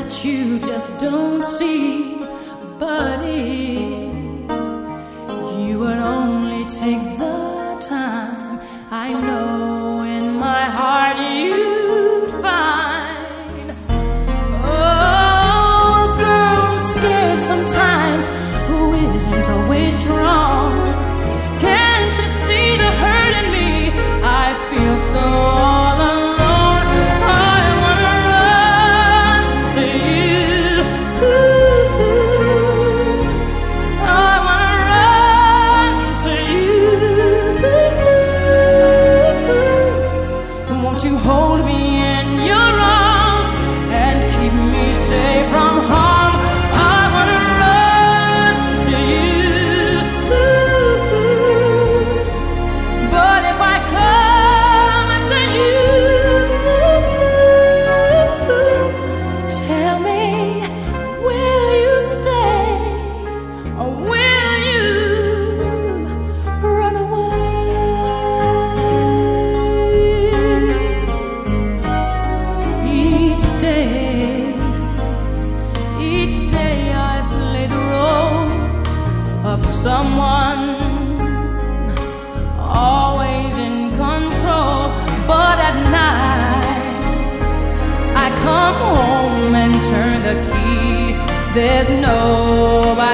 that you just don't see. But if you would only take the time, I know in my heart you'd find. Oh, a girl is scared sometimes who isn't always strong. Can't you see the hurt in me? I feel so all alone. You hold me in your arms and keep me safe from harm. I wanna run to you, but if I come to you, tell me, will you stay or will you run away? Of someone always in control, but at night I come home and turn the key. There's nobody